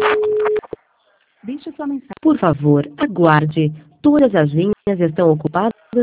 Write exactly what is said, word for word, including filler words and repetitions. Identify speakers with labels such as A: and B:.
A: Deixe sua mensagem. Por favor, aguarde. Todas as linhas estão ocupadas.